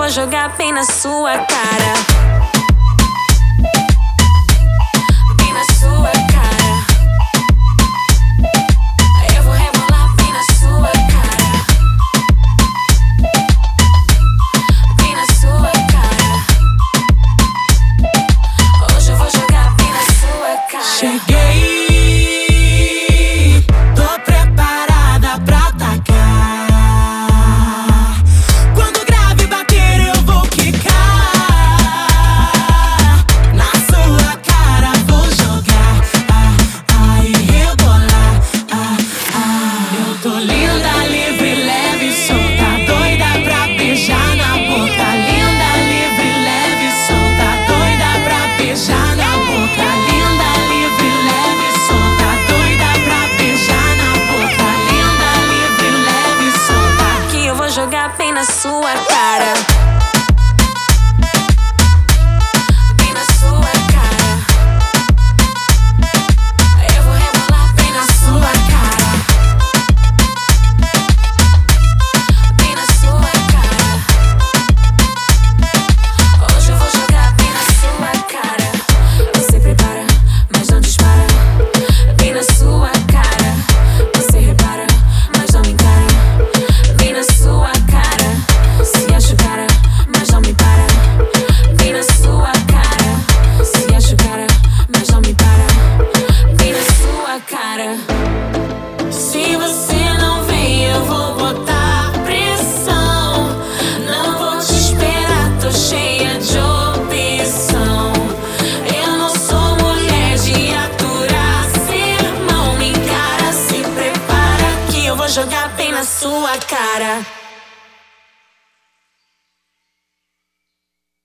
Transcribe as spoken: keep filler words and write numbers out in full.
vou jogar bem na sua cara. Bem na sua cara. Eu vou rebolar bem na sua cara. Bem na sua cara. Hoje eu vou jogar bem na sua cara. Cheguei, tô preparada pra atacar. Quando o grave bater eu vou quicar. Na sua cara vou jogar, ah, ah, e rebolar, ah, ah. Eu tô linda, livre, leve, solta, doida pra beijar na boca. Linda, livre, leve, solta, doida pra beijar na boca. Linda, livre, leve, solta, doida pra beijar na boca. Linda, livre, leve, solta. Que eu vou jogar bem na sua cara. Bem na sua cara. Eu vou rebolar bem na sua cara. Bem na sua cara. Hoje eu vou jogar bem na sua cara. Você prepara, mas não dispara. Bem na sua cara. Você repara, mas não me encara. Bem na sua cara. Se acha cara, mas não me para. Bem na sua cara. Se acha cara, mas não me para. Bem na sua cara. Se você não vem, eu vou botar pressão. Não vou te esperar, tô cheia de opção. Eu não sou mulher de aturar sermão. Me encara, se prepara que eu vou jogar bem na sua cara.